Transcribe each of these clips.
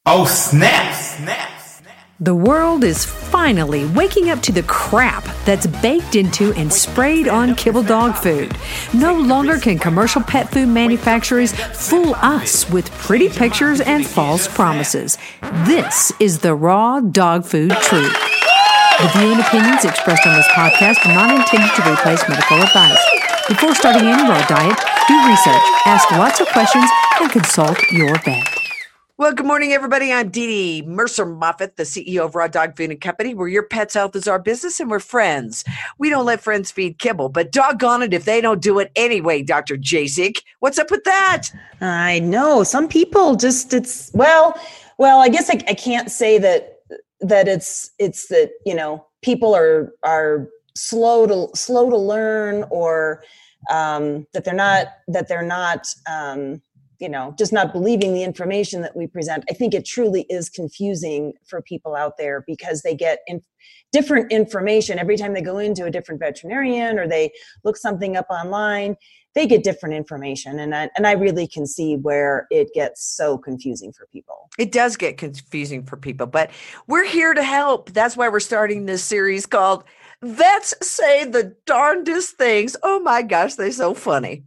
Oh, snap! Snap! The world is finally waking up to the crap that's baked into and sprayed on kibble dog food. No longer can commercial pet food manufacturers fool us with pretty pictures and false promises. This is the raw dog food truth. The view and opinions expressed on this podcast are not intended to replace medical advice. Before starting any raw diet, do research, ask lots of questions, and consult your vet. Well, good morning, everybody. I'm Dee Dee Mercer-Moffat, the CEO of Raw Dog Food and Company, where your pet's health is our business and we're friends. We don't let friends feed kibble, but doggone it if they don't do it anyway, Dr. Jasek. What's up with that? I know. Some people just, well, I guess I can't say that it's that, people are slow to learn or that they're not just not believing the information that we present. I think it truly is confusing for people out there because they get different information every time they go into a different veterinarian or they look something up online. They get different information, and I really can see where it gets so confusing for people. It does get confusing for people, but we're here to help. That's why we're starting this series called Vets Say the Darndest Things. Oh my gosh, they're so funny.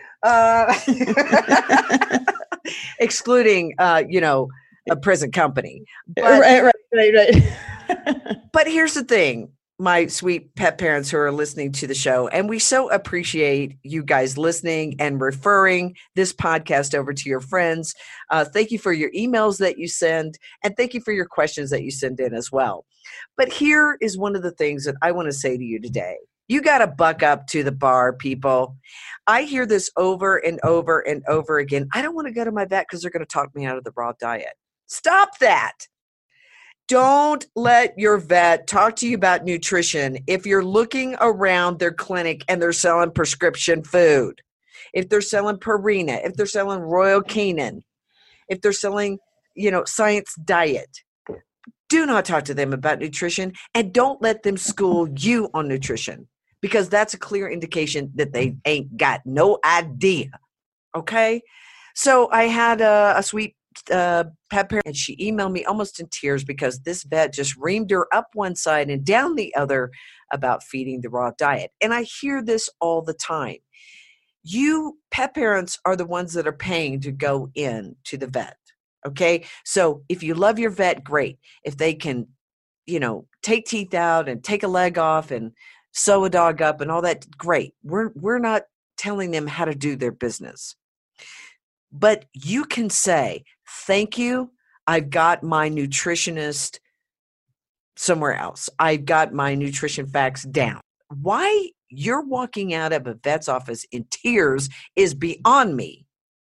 Excluding, a present company. But, Right. But here's the thing, my sweet pet parents who are listening to the show, and we so appreciate you guys listening and referring this podcast over to your friends. Thank you for your emails that you send, and thank you for your questions that you send in as well. But here is one of the things that I want to say to you today. You got to buck up to the bar, people. I hear this over and over and over again. I don't want to go to my vet because they're going to talk me out of the raw diet. Stop that. Don't let your vet talk to you about nutrition if you're looking around their clinic and they're selling prescription food. If they're selling Purina, if they're selling Royal Canin, if they're selling, Science Diet. Do not talk to them about nutrition and don't let them school you on nutrition because that's a clear indication that they ain't got no idea. Okay? So I had a sweet pet parent and she emailed me almost in tears because this vet just reamed her up one side and down the other about feeding the raw diet. And I hear this all the time. You pet parents are the ones that are paying to go in to the vet. Okay. So if you love your vet, great. If they can, take teeth out and take a leg off and sew a dog up and all that, great. We're not telling them how to do their business. But you can say, thank you. I've got my nutritionist somewhere else. I've got my nutrition facts down. Why you're walking out of a vet's office in tears is beyond me.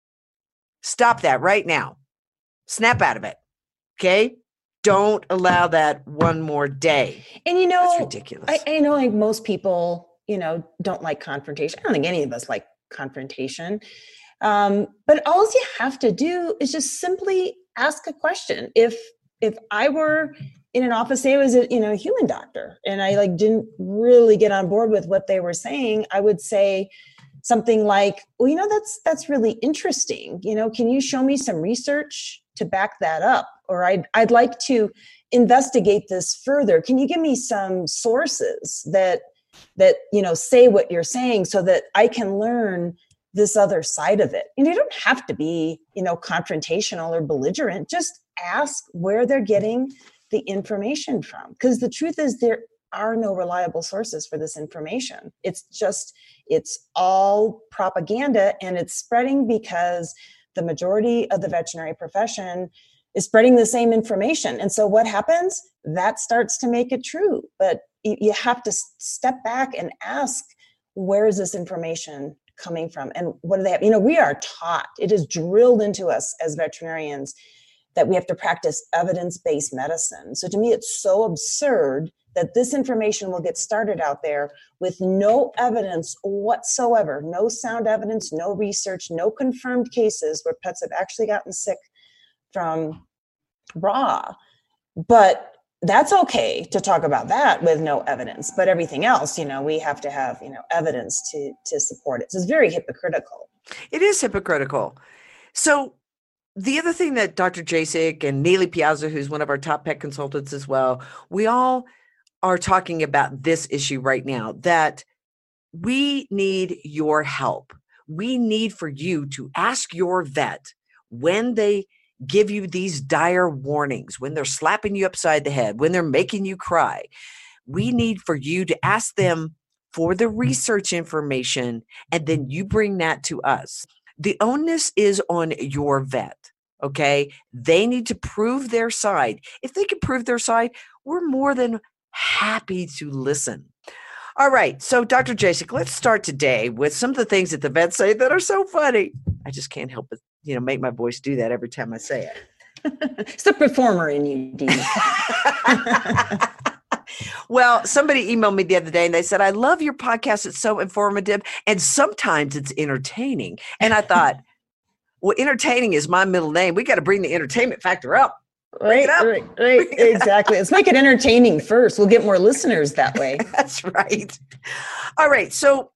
Stop that right now. Snap out of it. Okay? Don't allow that one more day. And that's ridiculous. I know like most people, don't like confrontation. I don't think any of us like confrontation. But all you have to do is just simply ask a question. If I were in an office, say I was a human doctor and I didn't really get on board with what they were saying, I would say something like, well, that's really interesting. Can you show me some research to back that up? Or I'd like to investigate this further. Can you give me some sources that say what you're saying so that I can learn this other side of it? And you don't have to be, confrontational or belligerent. Just ask where they're getting the information from. Because the truth is there are no reliable sources for this information. It's all propaganda and it's spreading because the majority of the veterinary profession is spreading the same information. And so what happens? That starts to make it true. But you have to step back and ask, where is this information coming from? And what do they have? We are taught, it is drilled into us as veterinarians that we have to practice evidence-based medicine. So to me, it's so absurd that this information will get started out there with no evidence whatsoever, no sound evidence, no research, no confirmed cases where pets have actually gotten sick from raw. But that's okay to talk about that with no evidence. But everything else, we have to have, evidence to support it. So it's very hypocritical. It is hypocritical. So the other thing that Dr. Jasek and Neely Piazza, who's one of our top pet consultants as well, we all are talking about this issue right now, that we need your help. We need for you to ask your vet when they give you these dire warnings, when they're slapping you upside the head, when they're making you cry. We need for you to ask them for the research information, and then you bring that to us. The onus is on your vet. Okay. They need to prove their side. If they can prove their side, we're more than happy to listen. All right. So, Dr. Jasek, let's start today with some of the things that the vets say that are so funny. I just can't help but, make my voice do that every time I say it. It's the performer in you, Dee. Well, somebody emailed me the other day and they said, I love your podcast. It's so informative and sometimes it's entertaining. And I thought, well, entertaining is my middle name. We got to bring the entertainment factor up. Right, exactly. Let's make it entertaining first. We'll get more listeners that way. That's right. All right. So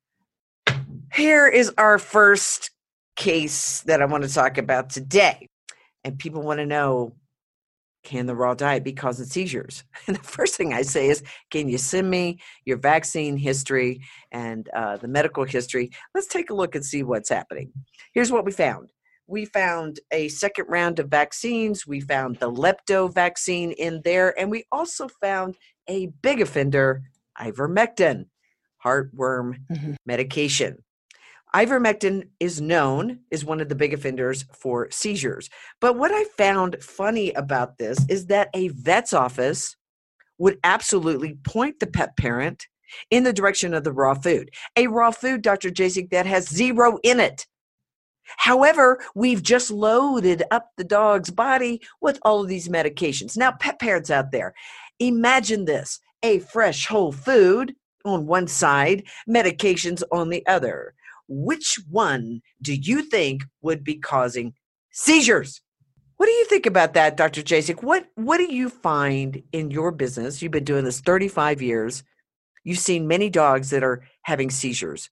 here is our first case that I want to talk about today. And people want to know, can the raw diet be causing seizures? And the first thing I say is, can you send me your vaccine history and the medical history? Let's take a look and see what's happening. Here's what we found. We found a second round of vaccines. We found the lepto vaccine in there. And we also found a big offender, ivermectin, heartworm medication. Ivermectin is known as one of the big offenders for seizures. But what I found funny about this is that a vet's office would absolutely point the pet parent in the direction of the raw food. A raw food, Dr. Jasek, that has zero in it. However, we've just loaded up the dog's body with all of these medications. Now, pet parents out there, imagine this, a fresh whole food on one side, medications on the other. Which one do you think would be causing seizures? What do you think about that, Dr. Jasek? What do you find in your business? You've been doing this 35 years. You've seen many dogs that are having seizures.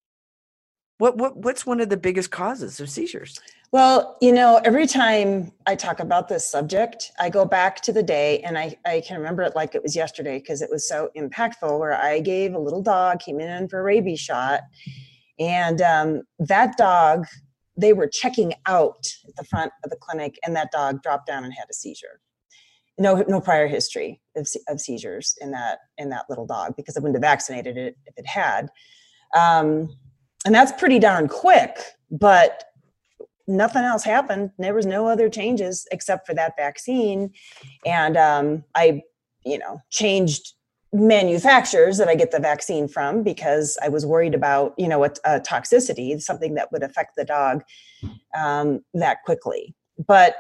What's one of the biggest causes of seizures? Well, every time I talk about this subject, I go back to the day, and I can remember it like it was yesterday because it was so impactful, where I gave a little dog, came in for a rabies shot. And that dog, they were checking out at the front of the clinic, and that dog dropped down and had a seizure. No prior history of seizures in that little dog, because I wouldn't have vaccinated it if it had. And that's pretty darn quick, but nothing else happened. There was no other changes except for that vaccine. And I changed manufacturers that I get the vaccine from, because I was worried about, a toxicity, something that would affect the dog that quickly. But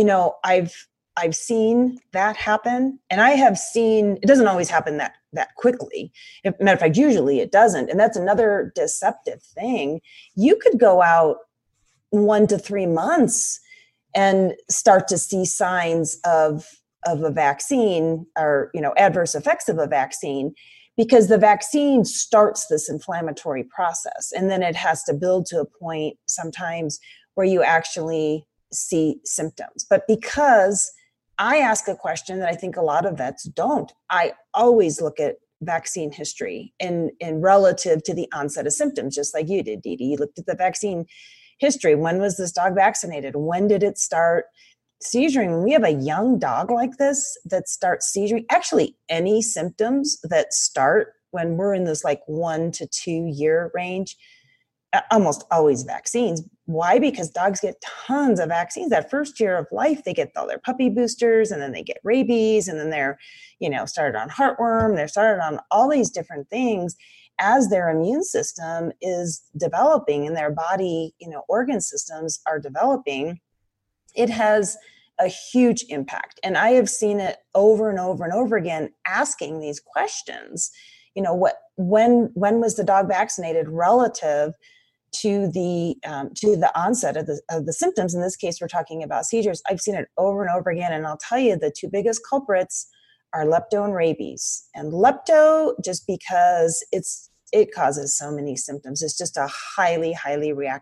I've seen that happen, and I have seen it doesn't always happen that quickly. Matter of fact, usually it doesn't. And that's another deceptive thing. You could go out 1 to 3 months and start to see signs of a vaccine, or adverse effects of a vaccine, because the vaccine starts this inflammatory process, and then it has to build to a point sometimes where you actually see symptoms. But because I ask a question that I think a lot of vets don't, I always look at vaccine history in relative to the onset of symptoms, just like you did, Dee Dee. You looked at the vaccine history. When was this dog vaccinated? When did it start seizuring? When we have a young dog like this that starts seizuring, actually any symptoms that start when we're in this 1 to 2 year range, almost always vaccines. Why? Because dogs get tons of vaccines. That first year of life, they get all their puppy boosters, and then they get rabies, and then they're, started on heartworm. They're started on all these different things as their immune system is developing and their body, organ systems are developing. It has a huge impact. And I have seen it over and over and over again, asking these questions. When was the dog vaccinated relative to the onset of the symptoms? In this case, we're talking about seizures. I've seen it over and over again. And I'll tell you, the two biggest culprits are lepto and rabies. And lepto, just because it causes so many symptoms. It's just a highly, highly reactive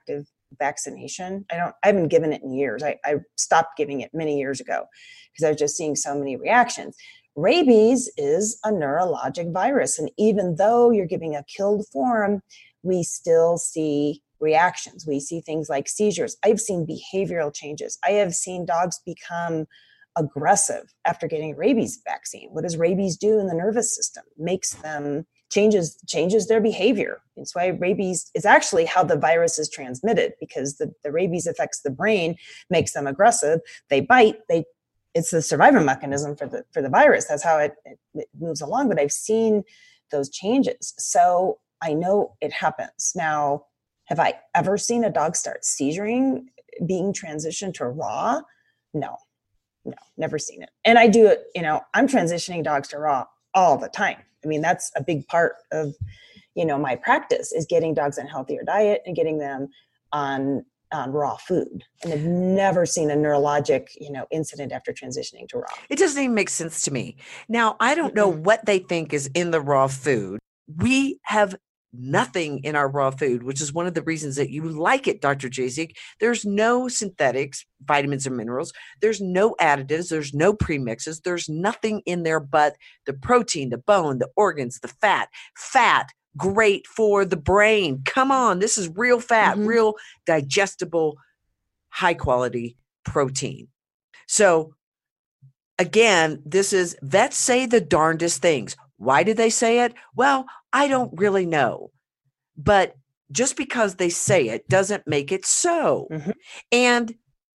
vaccination. I haven't given it in years. I stopped giving it many years ago because I was just seeing so many reactions. Rabies is a neurologic virus. And even though you're giving a killed form, we still see reactions. We see things like seizures. I've seen behavioral changes. I have seen dogs become aggressive after getting a rabies vaccine. What does rabies do in the nervous system? Makes them changes their behavior. It's why rabies is actually how the virus is transmitted, because the rabies affects the brain, makes them aggressive. They bite. It's the survival mechanism for the virus. That's how it moves along. But I've seen those changes, so I know it happens. Now, have I ever seen a dog start seizuring, being transitioned to raw? No, never seen it. And I do it, I'm transitioning dogs to raw all the time. I mean, that's a big part of, my practice is getting dogs on a healthier diet and getting them on raw food. And I've never seen a neurologic, incident after transitioning to raw. It doesn't even make sense to me. Now, I don't know what they think is in the raw food. We have nothing in our raw food, which is one of the reasons that you like it, Dr. Jasek. There's no synthetics, vitamins and minerals. There's no additives. There's no premixes. There's nothing in there but the protein, the bone, the organs, the fat. Fat, great for the brain. Come on, this is real fat, real digestible, high quality protein. So again, vets say the darndest things. Why do they say it? Well, I don't really know. But just because they say it doesn't make it so. And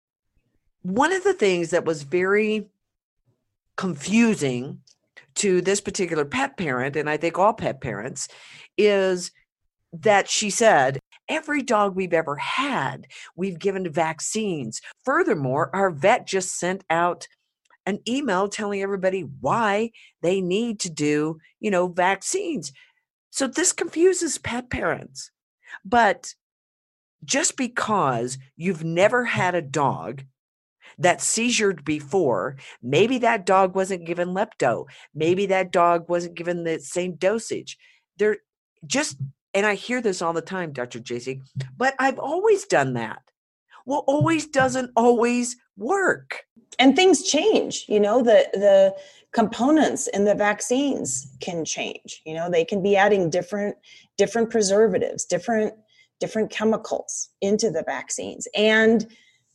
one of the things that was very confusing to this particular pet parent, and I think all pet parents, is that she said, every dog we've ever had, we've given vaccines. Furthermore, our vet just sent out an email telling everybody why they need to do, vaccines. So this confuses pet parents. But just because you've never had a dog that seizured before, maybe that dog wasn't given lepto, maybe that dog wasn't given the same dosage. And I hear this all the time, Dr. Jasek, but I've always done that. Well, always doesn't always work. And things change, the components in the vaccines can change. They can be adding different preservatives, different chemicals into the vaccines. And,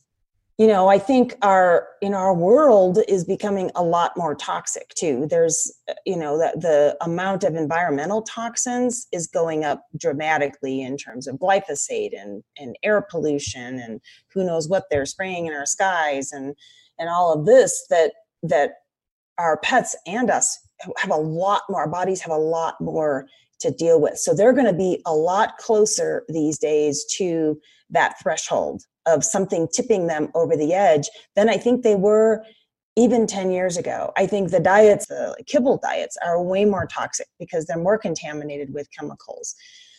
I think our world is becoming a lot more toxic too. There's, the amount of environmental toxins is going up dramatically in terms of glyphosate and air pollution and who knows what they're spraying in our skies and all of this that our pets and us have a lot more, our bodies have a lot more to deal with. So they're going to be a lot closer these days to that threshold of something tipping them over the edge than I think they were even 10 years ago. I think the diets, the kibble diets, are way more toxic because they're more contaminated with chemicals.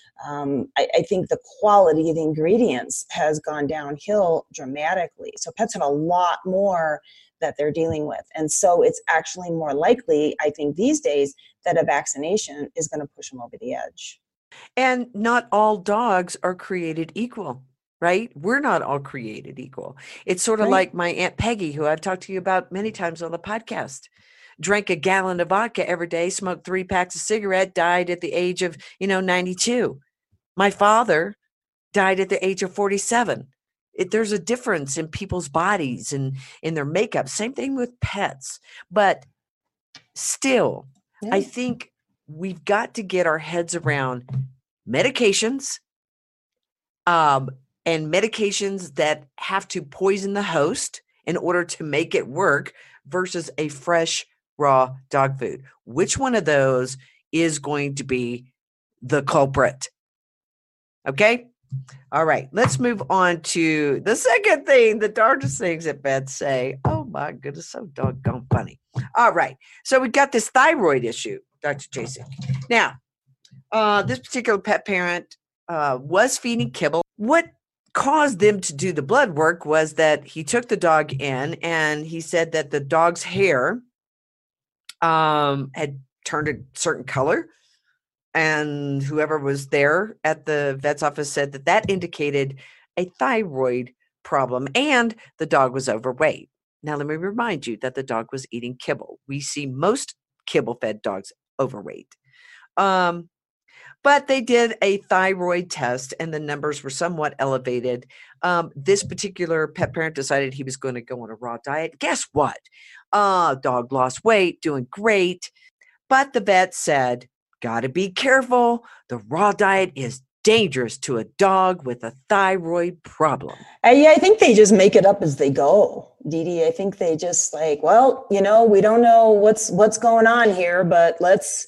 I think the quality of the ingredients has gone downhill dramatically. So pets have a lot more that they're dealing with. And so it's actually more likely, I think these days, that a vaccination is going to push them over the edge. And not all dogs are created equal, right? We're not all created equal. It's sort of like my Aunt Peggy, who I've talked to you about many times on the podcast. Drank a gallon of vodka every day, smoked 3 packs of cigarette, died at the age of, 92. My father died at the age of 47. There's a difference in people's bodies and in their makeup. Same thing with pets. But still, I think we've got to get our heads around medications and medications that have to poison the host in order to make it work versus a fresh, raw dog food. Which one of those is going to be the culprit? Okay? All right. Let's move on to the second thing, the darndest things that vets say. Oh my goodness, so doggone funny. All right. So we got this thyroid issue, Dr. Jasek. Now, this particular pet parent was feeding kibble. What caused them to do the blood work was that he took the dog in and he said that the dog's hair had turned a certain color. And whoever was there at the vet's office said that indicated a thyroid problem, and the dog was overweight. Now, let me remind you that the dog was eating kibble. We see most kibble-fed dogs overweight. But they did a thyroid test and the numbers were somewhat elevated. This particular pet parent decided he was going to go on a raw diet. Guess what? Dog lost weight, doing great. But the vet said, gotta be careful. The raw diet is dangerous to a dog with a thyroid problem. Yeah, I think they just make it up as they go, Dee Dee. I think they just like, well, we don't know what's going on here, but let's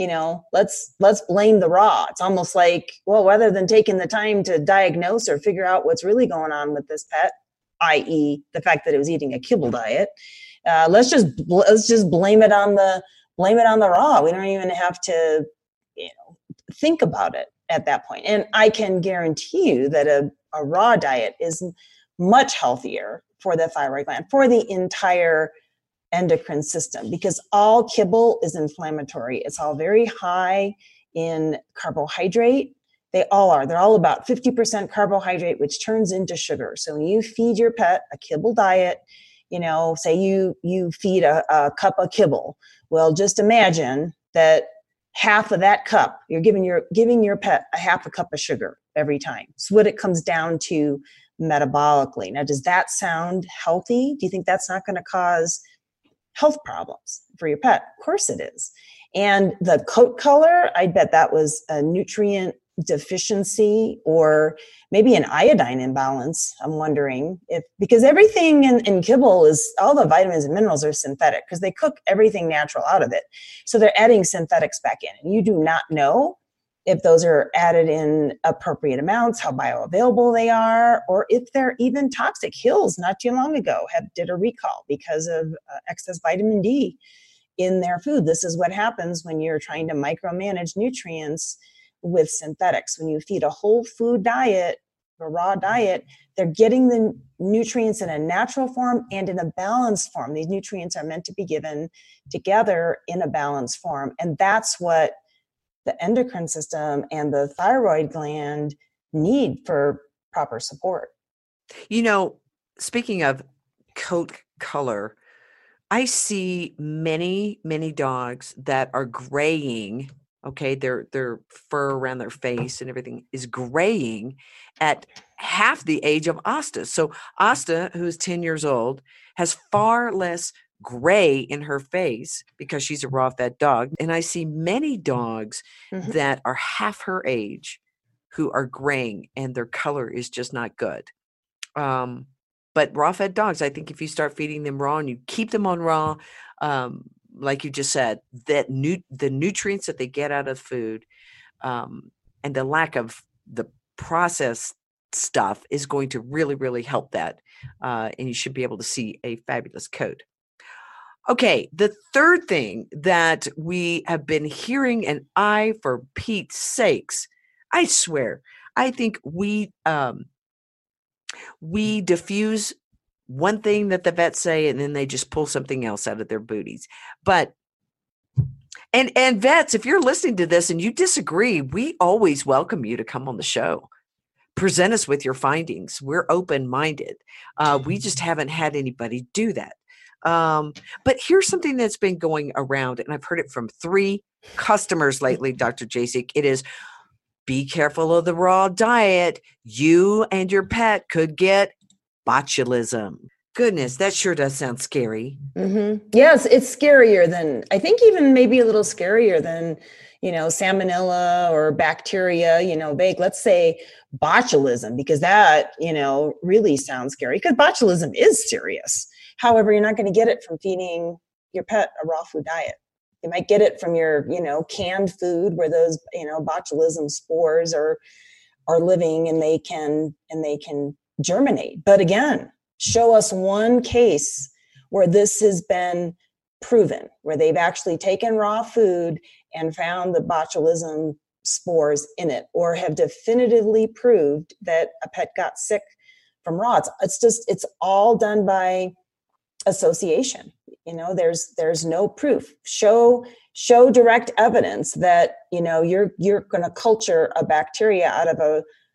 blame the raw. It's almost like, well, rather than taking the time to diagnose or figure out what's really going on with this pet, i.e. the fact that it was eating a kibble diet, let's just blame it on the raw. We don't even have to, think about it at that point. And I can guarantee you that a raw diet is much healthier for the thyroid gland, for the entire endocrine system, because all kibble is inflammatory. It's all very high in carbohydrate. They all are. They're all about 50% carbohydrate, which turns into sugar. So when you feed your pet a kibble diet, say you feed a cup of kibble. Well, just imagine that half of that cup, you're giving your pet a half a cup of sugar every time. So what it comes down to metabolically. Now, does that sound healthy? Do you think that's not going to cause health problems for your pet? Of course it is. And the coat color, I bet that was a nutrient deficiency or maybe an iodine imbalance. I'm wondering because everything in kibble is, all the vitamins and minerals are synthetic because they cook everything natural out of it. So they're adding synthetics back in, and you do not know if those are added in appropriate amounts, how bioavailable they are, or if they're even toxic. Hills not too long ago did a recall because of excess vitamin D in their food. This is what happens when you're trying to micromanage nutrients with synthetics. When you feed a whole food diet, a raw diet, they're getting the nutrients in a natural form and in a balanced form. These nutrients are meant to be given together in a balanced form. And that's what the endocrine system and the thyroid gland need for proper support. Speaking of coat color, I see many, many dogs that are graying. Okay, their fur around their face and everything is graying at half the age of Asta. So Asta, who is 10 years old, has far less gray in her face because she's a raw fed dog. And I see many dogs that are half her age who are graying and their color is just not good. But raw fed dogs, I think if you start feeding them raw and you keep them on raw, like you just said, that the nutrients that they get out of food and the lack of the processed stuff is going to really, really help that. And you should be able to see a fabulous coat. Okay, the third thing that we have been hearing, and for Pete's sakes, I swear, I think we diffuse one thing that the vets say, and then they just pull something else out of their booties. But, and vets, if you're listening to this and you disagree, we always welcome you to come on the show. Present us with your findings. We're open-minded. We just haven't had anybody do that. But here's something that's been going around, and I've heard it from 3 customers lately, Dr. Jasek. It is, be careful of the raw diet. You and your pet could get botulism. Goodness, that sure does sound scary. Mm-hmm. Yes, it's scarier than, I think even maybe a little scarier than, salmonella or bacteria, vague. Let's say botulism, because that, really sounds scary, because botulism is serious. However, you're not going to get it from feeding your pet a raw food diet. You might get it from your, canned food where those, botulism spores are living and they can germinate. But again, show us one case where this has been proven, where they've actually taken raw food and found the botulism spores in it, or have definitively proved that a pet got sick from raw. It's all done by association. There's no proof. Show direct evidence that, you're going to culture a bacteria out of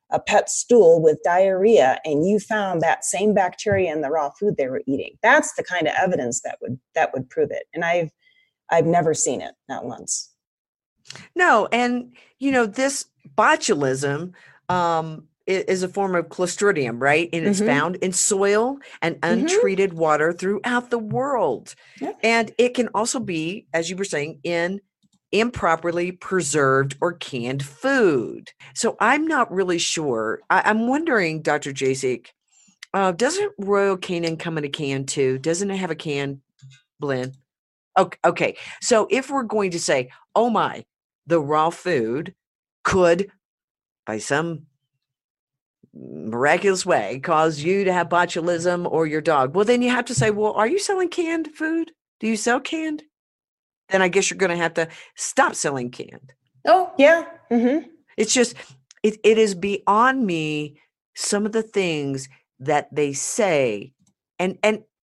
a pet stool with diarrhea and you found that same bacteria in the raw food they were eating. That's the kind of evidence that would prove it. And I've never seen it, not once. No, and this botulism is a form of Clostridium, right? And it's found in soil and untreated water throughout the world. Yeah. And it can also be, as you were saying, in improperly preserved or canned food. So I'm not really sure. I'm wondering, Dr. Jasek, doesn't Royal Canin come in a can too? Doesn't it have a can blend? Okay. So if we're going to say, oh my, the raw food could, by some miraculous way, cause you to have botulism or your dog, well, then you have to say, well, are you selling canned food? Do you sell canned? Then I guess you're going to have to stop selling canned. Oh, yeah. Mm-hmm. It's just, it is beyond me, some of the things that they say. And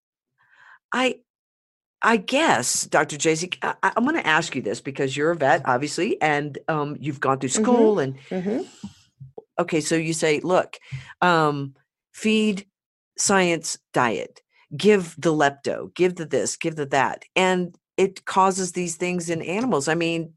I guess, Dr. Jasek, I'm going to ask you this because you're a vet, obviously, and you've gone through school. And okay, so you say, look, feed science diet, give the lepto, give the this, give the that. And it causes these things in animals. I mean,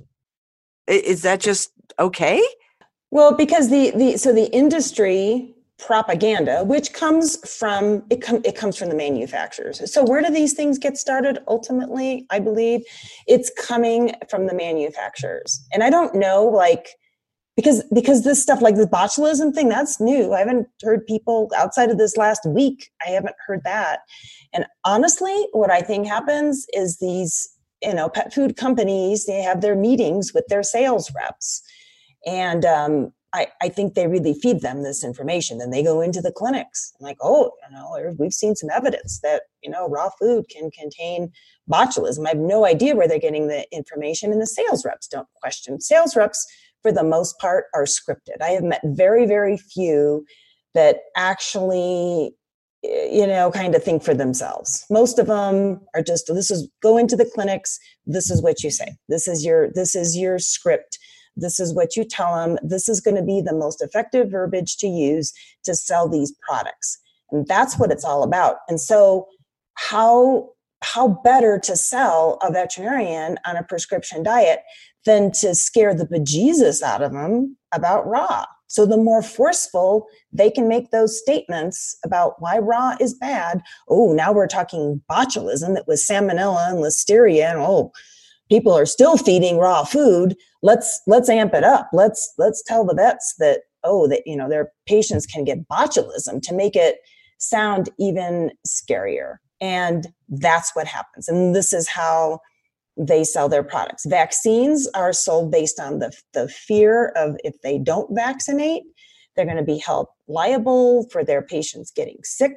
is that just okay? Well, because the industry propaganda, which comes from it comes from the manufacturers. So where do these things get started? Ultimately, I believe it's coming from the manufacturers. And I don't know, because this stuff like the botulism thing, that's new. I haven't heard people outside of this last week. I haven't heard that. And honestly, what I think happens is these, pet food companies, they have their meetings with their sales reps. And I think they really feed them this information. Then they go into the clinics. I'm like, we've seen some evidence that, raw food can contain botulism. I have no idea where they're getting the information, and the sales reps don't question. Sales reps, for the most part, are scripted. I have met very, very few that actually, kind of think for themselves. Most of them are just, go into the clinics. This is what you say. This is your script. This is what you tell them. This is going to be the most effective verbiage to use to sell these products. And that's what it's all about. And so how better to sell a veterinarian on a prescription diet than to scare the bejesus out of them about raw? So the more forceful they can make those statements about why raw is bad. Oh, now we're talking botulism that was salmonella and listeria, and people are still feeding raw food. Let's amp it up. Let's tell the vets that their patients can get botulism, to make it sound even scarier. And that's what happens. And this is how they sell their products. Vaccines are sold based on the fear of, if they don't vaccinate, they're going to be held liable for their patients getting sick.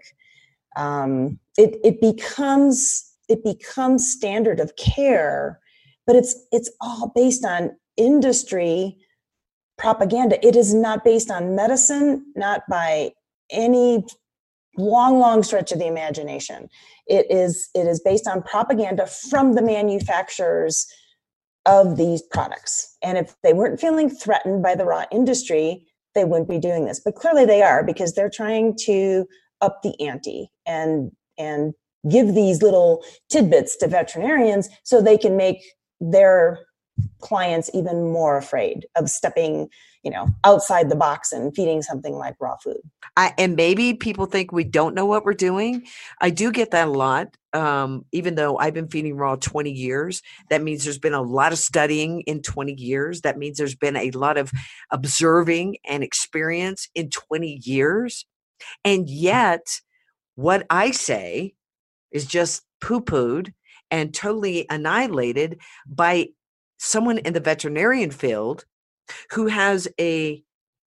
It becomes standard of care, but it's all based on industry propaganda. It is not based on medicine, not by any long stretch of the imagination. It is based on propaganda from the manufacturers of these products. And if they weren't feeling threatened by the raw industry, they wouldn't be doing this. But clearly they are, because they're trying to up the ante and give these little tidbits to veterinarians so they can make their clients even more afraid of stepping, outside the box and feeding something like raw food. And maybe people think we don't know what we're doing. I do get that a lot. Even though I've been feeding raw 20 years, that means there's been a lot of studying in 20 years. That means there's been a lot of observing and experience in 20 years. And yet what I say is just poo-pooed and totally annihilated by someone in the veterinarian field who has an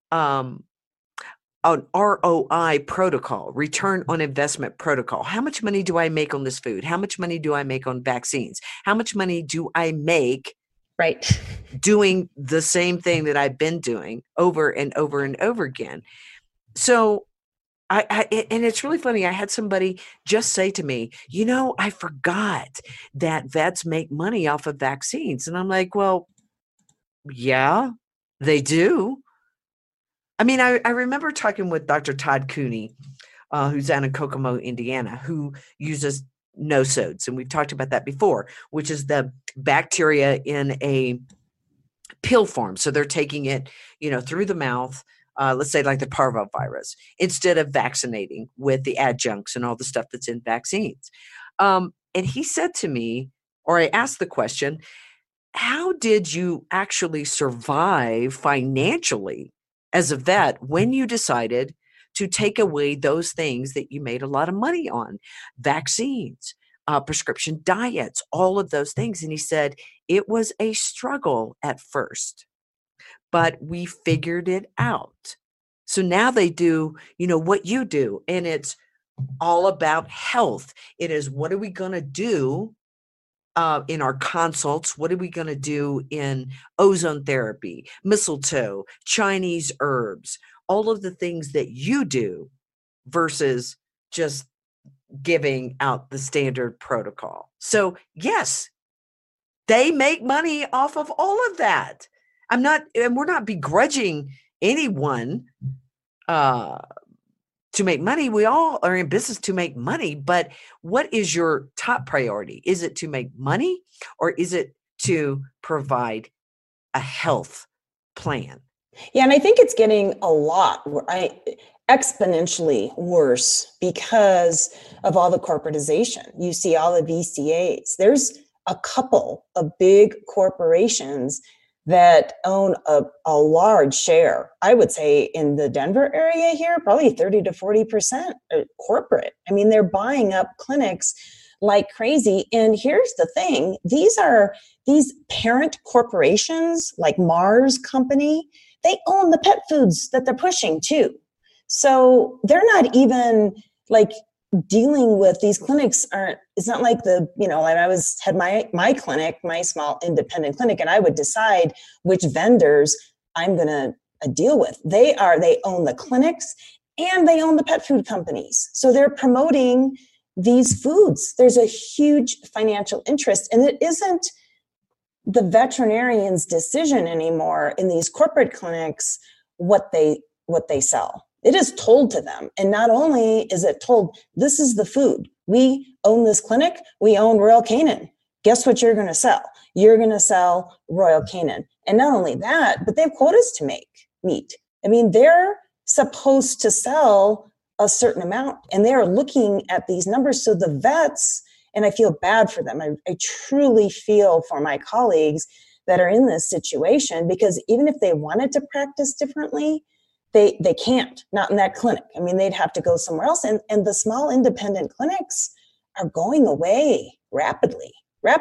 ROI protocol, return on investment protocol. How much money do I make on this food? How much money do I make on vaccines? How much money do I make doing the same thing that I've been doing over and over and over again? So and it's really funny. I had somebody just say to me, I forgot that vets make money off of vaccines. And I'm like, well, yeah, they do. I mean, I remember talking with Dr. Todd Cooney, who's down in Kokomo, Indiana, who uses nosodes. And we've talked about that before, which is the bacteria in a pill form. So they're taking it, through the mouth, let's say like the parvovirus, instead of vaccinating with the adjuncts and all the stuff that's in vaccines. And he said to me, or I asked the question, how did you actually survive financially as a vet when you decided to take away those things that you made a lot of money on? Vaccines, prescription diets, all of those things. And he said, it was a struggle at first, but we figured it out. So now they do, what you do, and it's all about health. It is, what are we going to do in our consults? What are we going to do in ozone therapy, mistletoe, Chinese herbs, all of the things that you do versus just giving out the standard protocol. So yes, they make money off of all of that. We're not begrudging anyone to make money. We all are in business to make money, but what is your top priority? Is it to make money, or is it to provide a health plan? Yeah, and I think it's getting a lot exponentially worse because of all the corporatization. You see all the VCAs. There's a couple of big corporations that own a large share, I would say, in the Denver area here, probably 30 to 40% corporate. I mean, they're buying up clinics like crazy. And here's the thing, these parent corporations like Mars Company, they own the pet foods that they're pushing too. So they're not even like dealing with these clinics. It's not like I had my clinic, my small independent clinic, and I would decide which vendors I'm going to deal with. They own the clinics and they own the pet food companies. So they're promoting these foods. There's a huge financial interest, and it isn't the veterinarian's decision anymore in these corporate clinics what they sell. It is told to them. And not only is it told, this is the food. We own this clinic. We own Royal Canin. Guess what you're going to sell? You're going to sell Royal Canin. And not only that, but they have quotas to make meat. I mean, they're supposed to sell a certain amount, and they're looking at these numbers. So the vets, and I feel bad for them. I truly feel for my colleagues that are in this situation, because even if they wanted to practice differently, they can't, not in that clinic. I mean, they'd have to go somewhere else. And the small independent clinics are going away rapidly.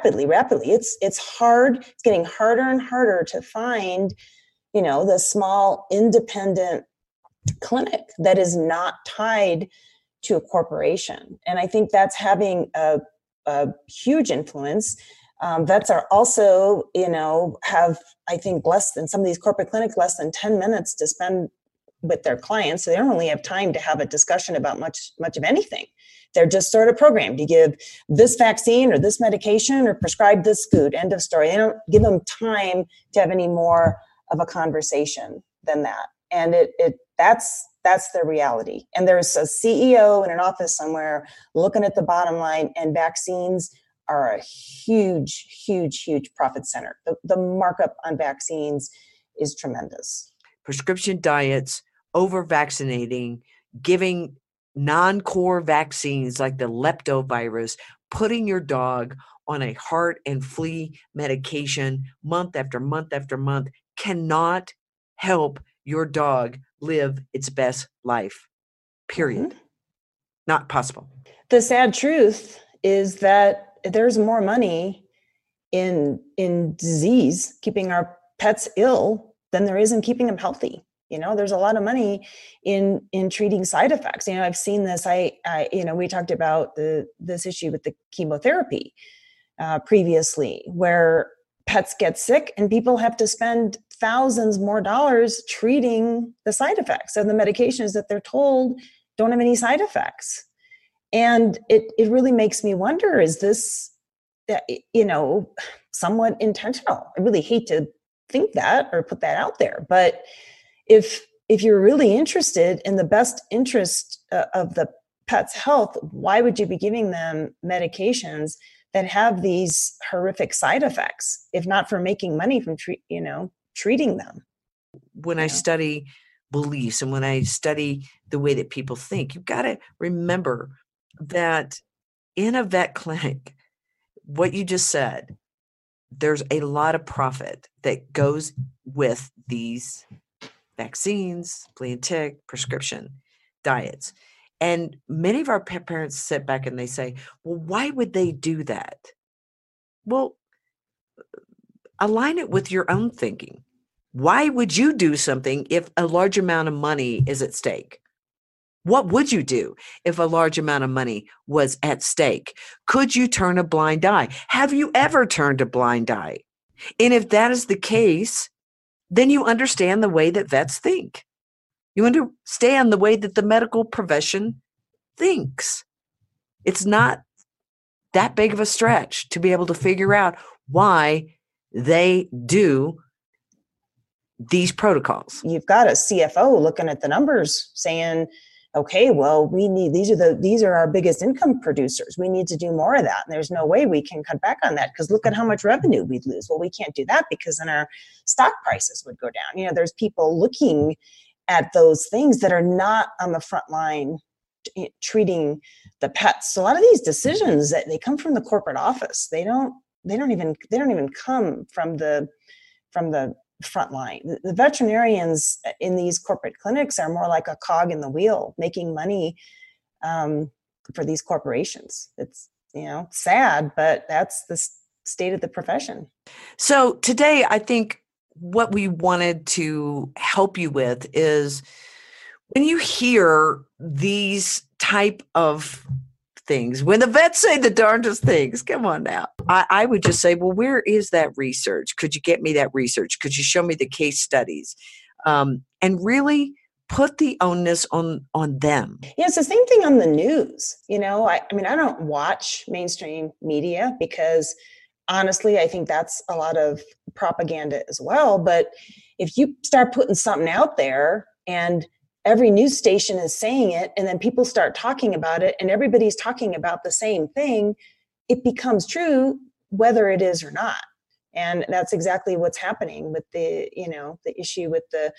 It's hard. It's getting harder and harder to find, the small independent clinic that is not tied to a corporation. And I think that's having a huge influence. Vets are also, have, I think, less than some of these corporate clinics, less than 10 minutes to spend with their clients. So they don't really have time to have a discussion about much of anything. They're just sort of programmed to give this vaccine or this medication or prescribe this food, end of story. They don't give them time to have any more of a conversation than that. And that's the reality. And there's a CEO in an office somewhere looking at the bottom line, and vaccines are a huge, huge, huge profit center. The markup on vaccines is tremendous. Prescription diets, over vaccinating, giving non-core vaccines like the leptovirus, putting your dog on a heart and flea medication month after month after month cannot help your dog live its best life, period. Mm-hmm. Not possible. The sad truth is that there's more money in disease, keeping our pets ill, than there is in keeping them healthy. There's a lot of money in treating side effects. I've seen this. We talked about this issue with the chemotherapy previously, where pets get sick and people have to spend thousands more dollars treating the side effects of the medications that they're told don't have any side effects. And it really makes me wonder, is this, somewhat intentional? I really hate to think that or put that out there, but if if you're really interested in the best interest of the pet's health, why would you be giving them medications that have these horrific side effects, if not for making money from treating them? When I study beliefs and when I study the way that people think, you've got to remember that in a vet clinic, what you just said, there's a lot of profit that goes with these vaccines, flea and tick, prescription diets. And many of our pet parents sit back and they say, well, why would they do that? Well, align it with your own thinking. Why would you do something if a large amount of money is at stake? What would you do if a large amount of money was at stake? Could you turn a blind eye? Have you ever turned a blind eye? And if that is the case, then you understand the way that vets think. You understand the way that the medical profession thinks. It's not that big of a stretch to be able to figure out why they do these protocols. You've got a CFO looking at the numbers saying, okay, well, these are our biggest income producers. We need to do more of that. And there's no way we can cut back on that because look at how much revenue we'd lose. Well, we can't do that because then our stock prices would go down. There's people looking at those things that are not on the front line treating the pets. So a lot of these decisions that they come from the corporate office. They don't even come from the front line. The veterinarians in these corporate clinics are more like a cog in the wheel, making money for these corporations. It's sad, but that's the state of the profession. So today, I think what we wanted to help you with is when you hear these type of things, when the vets say the darndest things, come on now, I would just say, well, where is that research? Could you get me that research? Could you show me the case studies? And really put the onus on them. Yeah, it's the same thing on the news. I don't watch mainstream media because honestly, I think that's a lot of propaganda as well. But if you start putting something out there and every news station is saying it, and then people start talking about it, and everybody's talking about the same thing, it becomes true whether it is or not. And that's exactly what's happening with the issue with the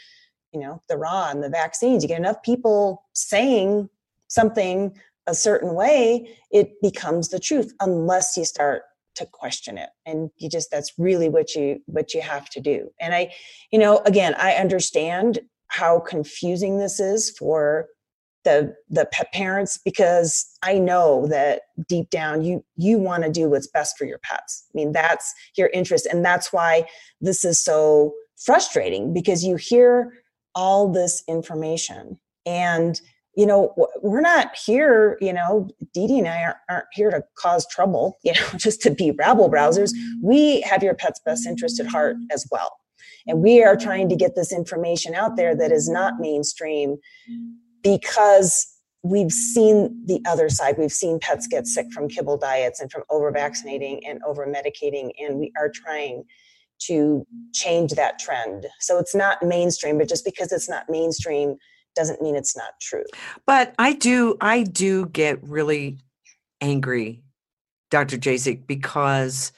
raw and the vaccines. You get enough people saying something a certain way, it becomes the truth, unless you start to question it. And that's really what you have to do. And again, I understand how confusing this is for the pet parents, because I know that deep down you want to do what's best for your pets. I mean, that's your interest. And that's why this is so frustrating, because you hear all this information and, we're not here, Dee Dee and I aren't here to cause trouble, just to be rabble rousers. We have your pet's best interest at heart as well. And we are trying to get this information out there that is not mainstream, because we've seen the other side. We've seen pets get sick from kibble diets and from over-vaccinating and over-medicating, and we are trying to change that trend. So it's not mainstream, but just because it's not mainstream doesn't mean it's not true. But I do get really angry, Dr. Jasek, because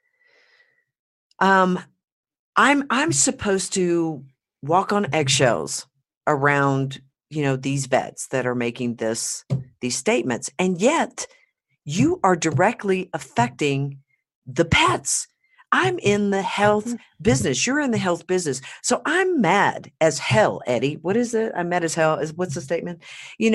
I'm supposed to walk on eggshells around, these vets that are making these statements. And yet you are directly affecting the pets. I'm in the health business. You're in the health business. So I'm mad as hell, Eddie. What is it? I'm mad as hell. What's the statement?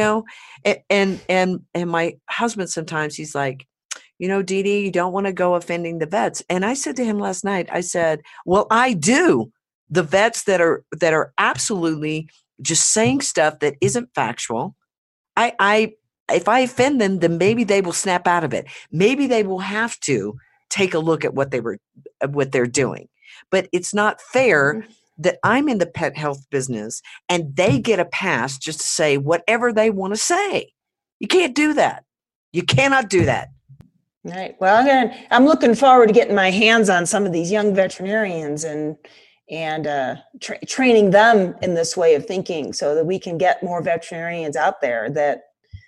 And my husband, sometimes he's like, Dee Dee, you don't want to go offending the vets. And I said to him last night, I said, well, I do. The vets that are absolutely just saying stuff that isn't factual. If I offend them, then maybe they will snap out of it. Maybe they will have to take a look at what they're doing. But it's not fair that I'm in the pet health business and they get a pass just to say whatever they want to say. You can't do that. You cannot do that. Right. Well, I'm looking forward to getting my hands on some of these young veterinarians and training them in this way of thinking so that we can get more veterinarians out there that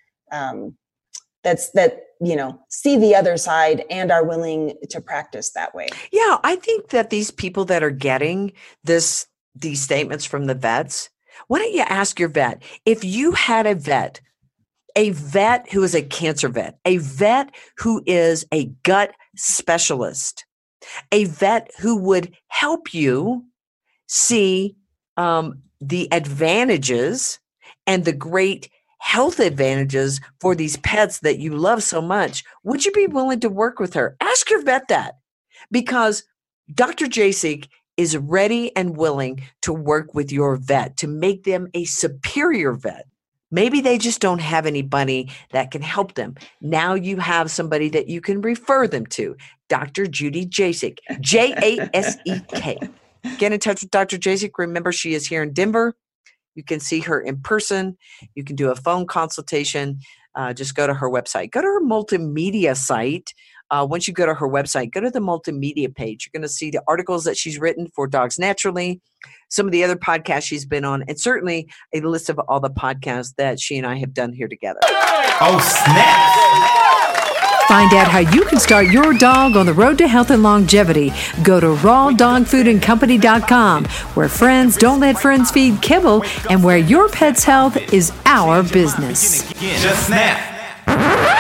see the other side and are willing to practice that way. Yeah, I think that these people that are getting these statements from the vets, why don't you ask your vet, if you had a vet who is a cancer vet, a vet who is a gut specialist, a vet who would help you see the advantages and the great health advantages for these pets that you love so much, would you be willing to work with her? Ask your vet that, because Dr. Jasek is ready and willing to work with your vet to make them a superior vet. Maybe they just don't have anybody that can help them. Now you have somebody that you can refer them to. Dr. Judy Jasek, Jasek. Get in touch with Dr. Jasek. Remember, she is here in Denver. You can see her in person. You can do a phone consultation. Just go to her website. Go to her multimedia site. Once you go to her website, go to the multimedia page. You're going to see the articles that she's written for Dogs Naturally, some of the other podcasts she's been on, and certainly a list of all the podcasts that she and I have done here together. Oh, snap! Find out how you can start your dog on the road to health and longevity. Go to rawdogfoodandcompany.com, where friends don't let friends feed kibble, and where your pet's health is our business. Just snap.